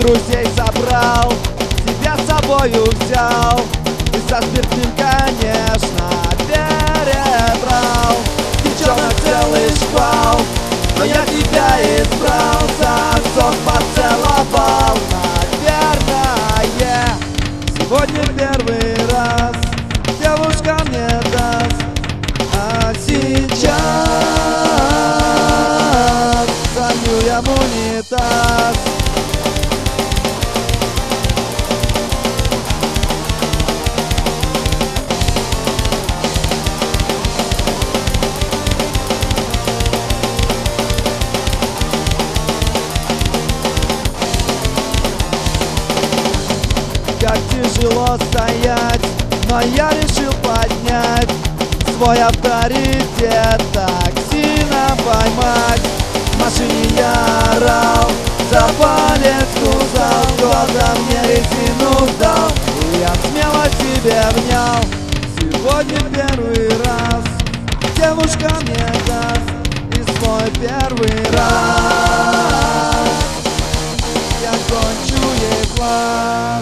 друзей собрал, тебя с собою взял и со спиртным, конечно, перебрал. Девчонок целый шквал, но я тебя избрал, за сон поцеловал, наверное. Сегодня первый раз девушка мне даст, а сейчас залью я в унитаз. Как тяжело стоять, но я решил поднять свой авторитет, так сильно поймать. В машине я орал, за палец кусал, кто-то мне резину дал, и я смело себе внял. Сегодня первый раз девушка мне даст, и свой первый раз я кончу ей класс.